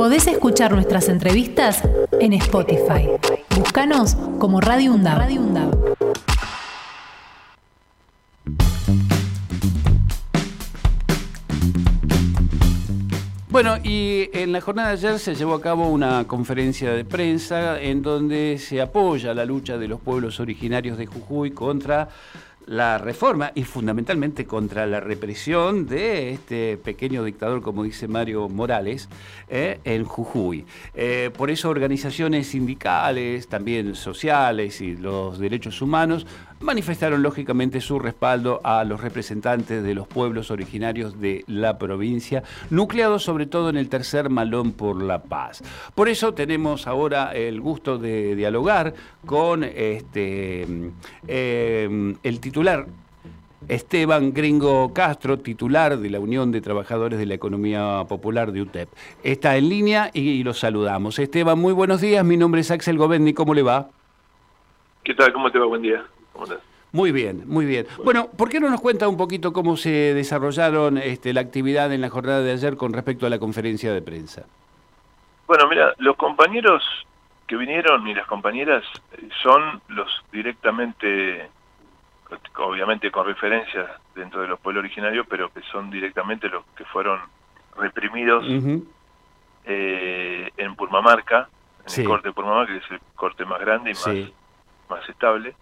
Podés escuchar nuestras entrevistas en Spotify. Búscanos como Radio UNDAB. Bueno, y en la jornada de ayer se llevó a cabo una conferencia de prensa en donde se apoya la lucha de los pueblos originarios de Jujuy contra la reforma y fundamentalmente contra la represión de este pequeño dictador, como dice Mario Morales, en Jujuy. Por eso organizaciones sindicales, también sociales y los derechos humanos manifestaron lógicamente su respaldo a los representantes de los pueblos originarios de la provincia, nucleados sobre todo en el tercer Malón por la Paz. Por eso tenemos ahora el gusto de dialogar con el titular Esteban Gringo Castro, titular de la Unión de Trabajadores de la Economía Popular de UTEP. Está en línea y lo saludamos. Esteban, muy buenos días. Mi nombre es Axel Govendi. ¿Cómo le va? ¿Qué tal? ¿Cómo te va? Buen día. ¿Cómo estás? Muy bien, muy bien. Bueno, ¿por qué no nos cuenta un poquito cómo se desarrollaron la actividad en la jornada de ayer con respecto a la conferencia de prensa? Bueno, mira, los compañeros que vinieron y las compañeras son los directamente, obviamente con referencias dentro de los pueblos originarios, pero que son directamente los que fueron reprimidos en Purmamarca, en el corte de Purmamarca, que es el corte más grande y más estable.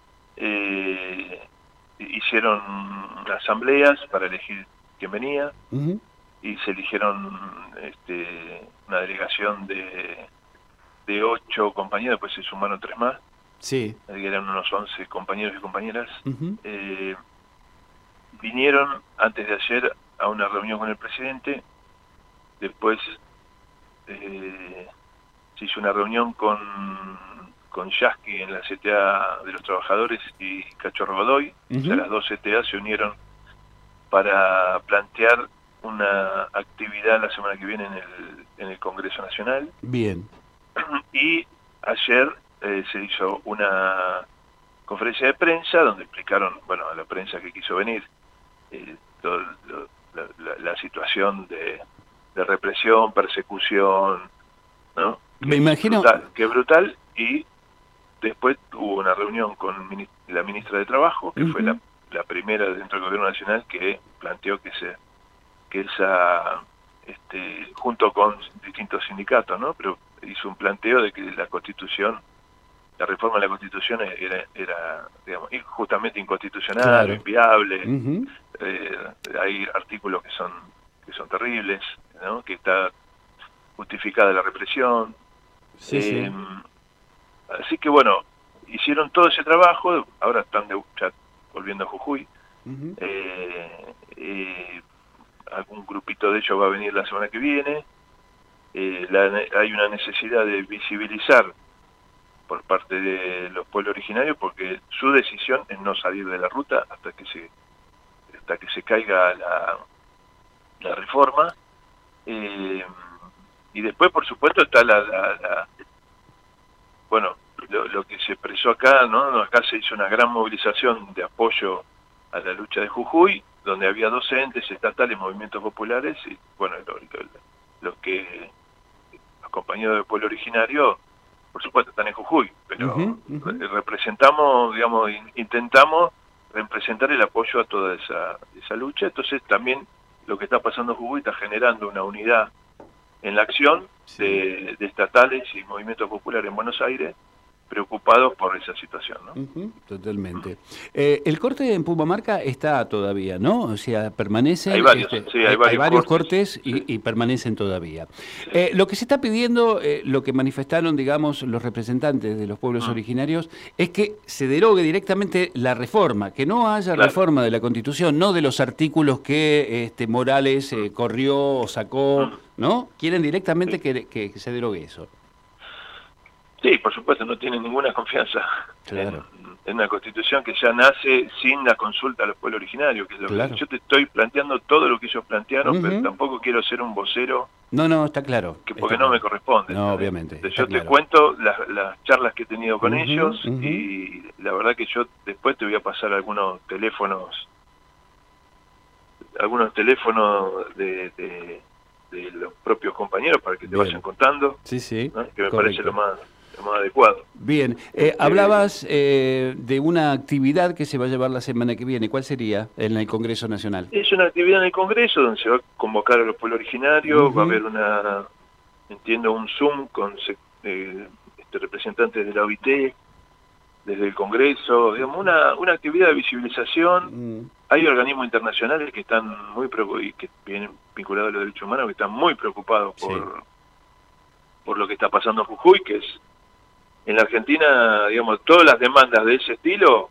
Hicieron asambleas para elegir quién venía y se eligieron una delegación de 8 compañeros, después se sumaron 3 más. Sí. Eran unos 11 compañeros y compañeras. Vinieron antes de ayer a una reunión con el presidente, después se hizo una reunión con Yasky en la CTA de los Trabajadores y Cachorro Godoy. O sea, las dos CTA se unieron para plantear una actividad la semana que viene en el Congreso Nacional. Bien. Y ayer se hizo una conferencia de prensa donde explicaron, bueno, a la prensa que quiso venir, la situación de represión, persecución, ¿no? Me imagino. Que brutal. Y después hubo una reunión con la ministra de Trabajo, que fue la primera dentro del Gobierno Nacional que planteó que esa junto con distintos sindicatos, ¿no? Pero hizo un planteo de que la reforma de la Constitución era digamos, justamente inconstitucional, inviable. Hay artículos que son terribles, ¿no? Que está justificada la represión. Así que bueno, hicieron todo ese trabajo, ahora están ya volviendo a Jujuy. Algún grupito de ellos va a venir la semana que viene. Hay una necesidad de visibilizar por parte de los pueblos originarios, porque su decisión es no salir de la ruta hasta que se caiga la reforma. Y después, por supuesto, está bueno, lo que se expresó acá, ¿no? Acá se hizo una gran movilización de apoyo a la lucha de Jujuy, donde había docentes, estatales, movimientos populares, y bueno, los compañeros del pueblo originario, por supuesto, están en Jujuy, pero representamos, digamos, intentamos representar el apoyo a toda esa lucha. Entonces también lo que está pasando en Jujuy está generando una unidad en la acción de estatales y movimientos populares en Buenos Aires, preocupados por esa situación, ¿no? Totalmente. El corte en Purmamarca está todavía, ¿no? O sea, permanece. Hay varios, hay varios cortes y permanecen todavía. Lo que se está pidiendo, lo que manifestaron, digamos, los representantes de los pueblos originarios, es que se derogue directamente la reforma, que no haya reforma de la Constitución, no de los artículos que Morales corrió o sacó, ¿no? Quieren directamente que se derogue eso. Sí, por supuesto, no tienen ninguna confianza en una Constitución que ya nace sin la consulta a los pueblos originarios, que es lo que yo te estoy planteando todo lo que ellos plantearon, pero tampoco quiero ser un vocero. No, está claro. Porque no me corresponde. No, obviamente. Yo te cuento las charlas que he tenido con ellos y la verdad que yo después te voy a pasar algunos teléfonos de de los propios compañeros para que te Bien. vayan contando, Sí, sí. ¿no? Que me Correcto. parece lo más adecuado. Bien, hablabas de una actividad que se va a llevar la semana que viene. ¿Cuál sería en el Congreso Nacional? Es una actividad en el Congreso donde se va a convocar a los pueblos originarios, va a haber un Zoom con representantes de la OIT, desde el Congreso, digamos, una actividad de visibilización. Hay organismos internacionales que están muy y que vienen vinculados a los derechos humanos, que están muy preocupados por lo que está pasando en Jujuy, que es en la Argentina, digamos, todas las demandas de ese estilo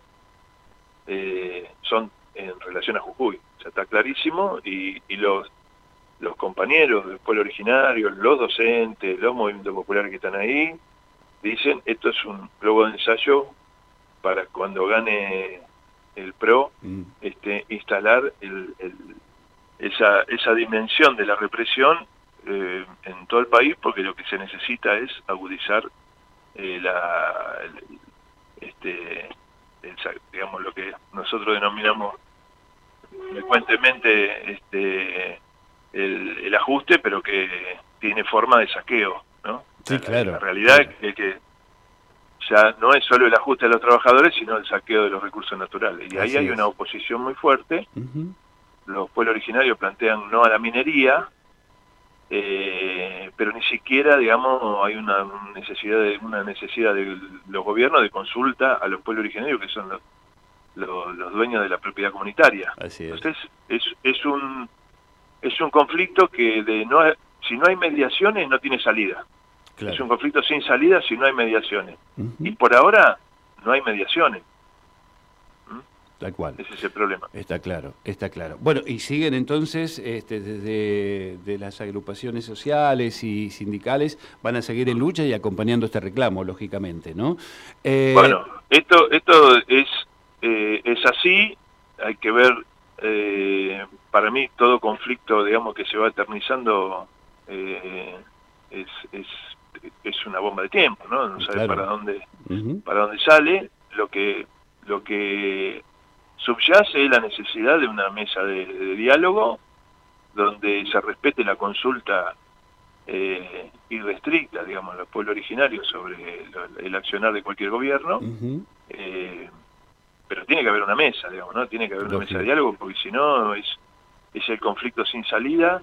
son en relación a Jujuy. O sea, está clarísimo, y los compañeros del pueblo originario, los docentes, los movimientos populares que están ahí, dicen, esto es un globo de ensayo para cuando gane el PRO, instalar esa dimensión de la represión en todo el país, porque lo que se necesita es agudizar digamos, lo que nosotros denominamos frecuentemente el ajuste, pero que tiene forma de saqueo, ¿no? Sí, claro. La realidad es que ya no es solo el ajuste de los trabajadores, sino el saqueo de los recursos naturales. Y ahí hay una oposición muy fuerte. Los pueblos originarios plantean no a la minería, pero ni siquiera, digamos, hay una necesidad de los gobiernos de consulta a los pueblos originarios, que son los dueños de la propiedad comunitaria. Así es. Entonces es un conflicto que si no hay mediaciones no tiene salida. Claro. Es un conflicto sin salida si no hay mediaciones. Y por ahora no hay mediaciones. Tal cual. Ese es el problema. Está claro, está claro. Bueno, y siguen entonces, desde las agrupaciones sociales y sindicales, van a seguir en lucha y acompañando este reclamo, lógicamente, ¿no? Bueno, esto es así. Hay que ver, para mí, todo conflicto, digamos, que se va eternizando es una bomba de tiempo, ¿no? No sabe para dónde sale. Lo que subyace es la necesidad de una mesa de diálogo donde se respete la consulta irrestricta, digamos, a los pueblos originarios sobre el accionar de cualquier gobierno, pero tiene que haber una mesa, digamos, ¿no? Tiene que haber una mesa de diálogo, porque si no es el conflicto sin salida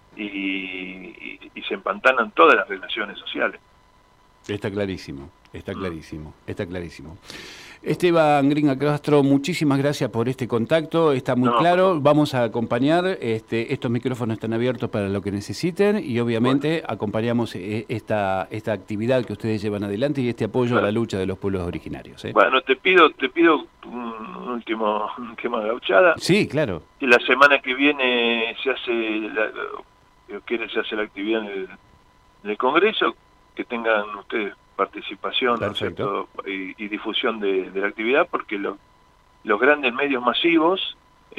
y se empantanan todas las relaciones sociales. Está clarísimo, está clarísimo, está clarísimo. Esteban Gringa Castro, muchísimas gracias por este contacto, está muy claro, vamos a acompañar, estos micrófonos están abiertos para lo que necesiten y obviamente acompañamos esta actividad que ustedes llevan adelante y este apoyo a la lucha de los pueblos originarios. Bueno, te pido un última gauchada. Sí, claro. Que la semana que viene se hace la actividad en el Congreso, que tengan ustedes participación, ¿no es cierto? Y difusión de la actividad, porque los grandes medios masivos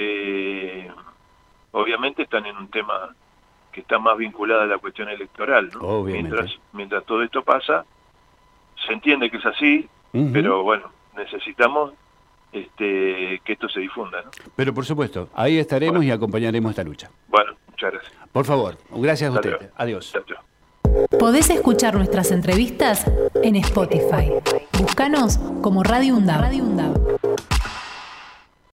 obviamente están en un tema que está más vinculado a la cuestión electoral, ¿no? Mientras todo esto pasa, se entiende que es así, pero bueno, necesitamos que esto se difunda, ¿no? Pero por supuesto, ahí estaremos y acompañaremos esta lucha. Bueno, muchas gracias. Por favor, gracias a usted. Adiós. Chao, chao. Podés escuchar nuestras entrevistas en Spotify. Búscanos como Radio UNDAB.